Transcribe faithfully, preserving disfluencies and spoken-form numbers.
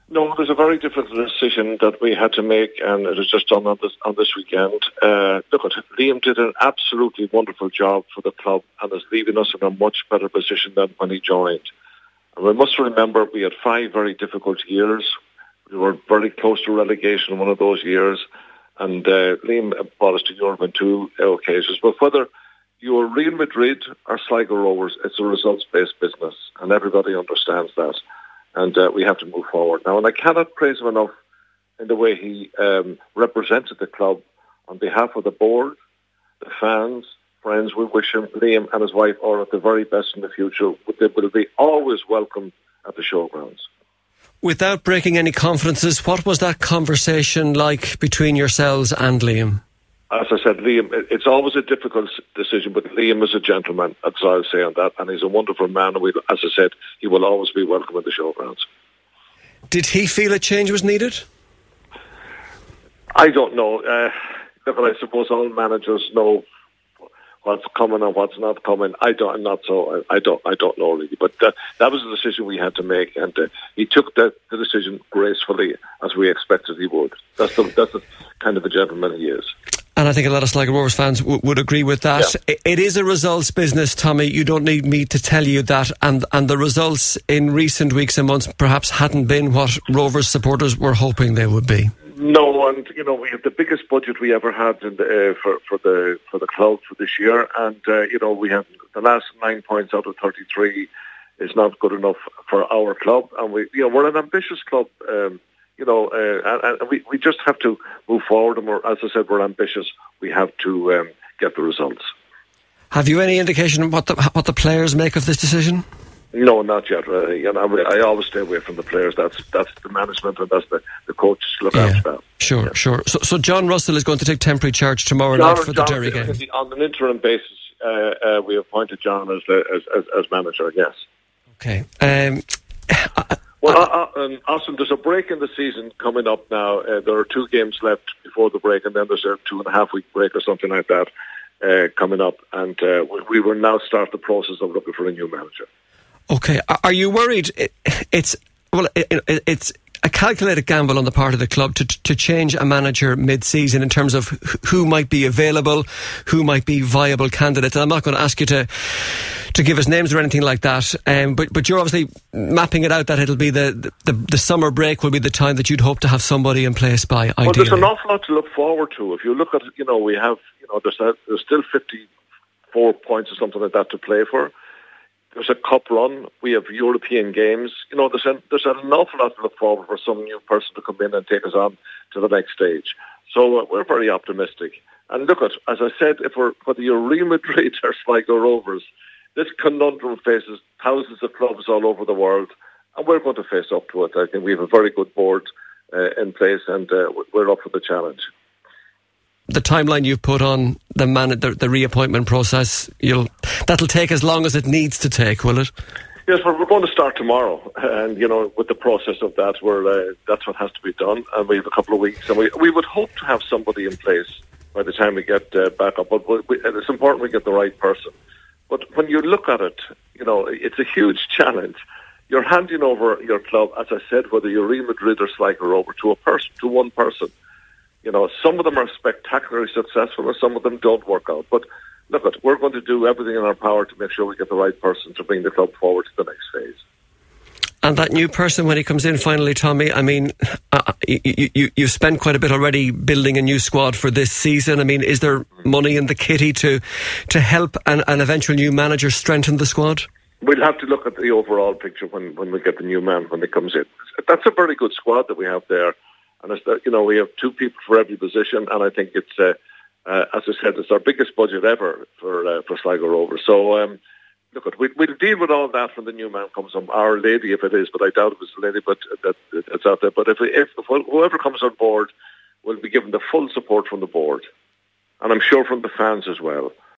No, it was a very difficult decision that we had to make, and it was just done on this on this weekend. Uh, look, Liam did an absolutely wonderful job for the club and is leaving us in a much better position than when he joined. And we must remember we had five very difficult years. We were very close to relegation in one of those years, and uh, Liam brought us to Europe on two occasions. But whether you are Real Madrid or Sligo Rovers, it's a results-based business, and everybody understands that. And uh, we have to move forward now. And I cannot praise him enough in the way he um, represented the club on behalf of the board, the fans, friends. We wish him, Liam and his wife, all at the very best in the future. They will be always welcome at the showgrounds. Without breaking any confidences, what was that conversation like between yourselves and Liam? As I said, Liam, it's always a difficult decision, but Liam is a gentleman, that's all I'll say on that, and he's a wonderful man, and we, as I said, he will always be welcome at the showgrounds. Did he feel a change was needed? I don't know. Uh, look, I suppose all managers know what's coming and what's not coming. I don't, I'm not so, I, I don't I don't know really, but that, that was the decision we had to make, and uh, he took that, the decision gracefully, as we expected he would. That's the, that's the kind of a gentleman he is. And I think a lot of Sligo Rovers fans w- would agree with that. Yeah. It is a results business, Tommy. You don't need me to tell you that. And and the results in recent weeks and months perhaps hadn't been what Rovers supporters were hoping they would be. No, and you know we have the biggest budget we ever had in the, uh, for for the for the club for this year, and uh, you know we have the last nine points out of thirty-three is not good enough for our club, and we you know we're an ambitious club. Um, You know, uh, and, and we, we just have to move forward, and we're, as I said, we're ambitious. We have to um, get the results. Have you any indication of what the what the players make of this decision? No, not yet. Uh, you know, I, I always stay away from the players. That's that's the management, and that's the, the coaches look yeah. after that. Sure, yeah. sure. So, so John Russell is going to take temporary charge tomorrow John, night for John, the Derry game. On an interim basis, uh, uh, we appointed John as, the, as as as manager. Yes. Okay. Um, I, Well, uh, uh, um, Austin, there's a break in the season coming up now. Uh, there are two games left before the break, and then there's a two and a half week break or something like that uh, coming up. And uh, we, we will now start the process of looking for a new manager. Okay. Are you worried? It's well, it's a calculated gamble on the part of the club to to change a manager mid-season in terms of who might be available, who might be viable candidates. And I'm not going to ask you to to give us names or anything like that, um, but but you're obviously mapping it out that it'll be the, the the summer break will be the time that you'd hope to have somebody in place by. Ideally. Well, there's an awful lot to look forward to. If you look at, you know, we have, you know, there's a, there's still fifty-four points or something like that to play for. There's a cup run. We have European games. You know, there's an, there's an awful lot to look forward for some new person to come in and take us on to the next stage. So uh, we're very optimistic. And look at, as I said, if we're whether you're Real Madrid or Sligo Rovers, this conundrum faces thousands of clubs all over the world, and we're going to face up to it. I think we have a very good board uh, in place, and uh, we're up for the challenge. The timeline you've put on the man, the, the reappointment process, you'll that'll take as long as it needs to take, will it? Yes, well, we're going to start tomorrow, and you know, with the process of that, we're uh, that's what has to be done, and we have a couple of weeks, and we we would hope to have somebody in place by the time we get uh, back up. But we, it's important we get the right person. But when you look at it, you know, it's a huge challenge. You're handing over your club, as I said, whether you're Real Madrid or Sligo Rovers, to a person, to one person. You know, some of them are spectacularly successful, and some of them don't work out. But look, at we're going to do everything in our power to make sure we get the right person to bring the club forward to the next phase. And that new person, when he comes in finally, Tommy, I mean, uh, you, you, you've spent quite a bit already building a new squad for this season. I mean, is there money in the kitty to to help an, an eventual new manager strengthen the squad? We'll have to look at the overall picture when, when we get the new man, when he comes in. That's a very good squad that we have there. And, it's that, you know, we have two people for every position, and I think it's, uh, uh, as I said, it's our biggest budget ever for uh, for Sligo Rovers. So, um, look, we, we'll deal with all that when the new man comes on, our lady if it is, but I doubt it was a lady, but that, that's out there. But if, if, if whoever comes on board will be given the full support from the board, and I'm sure from the fans as well.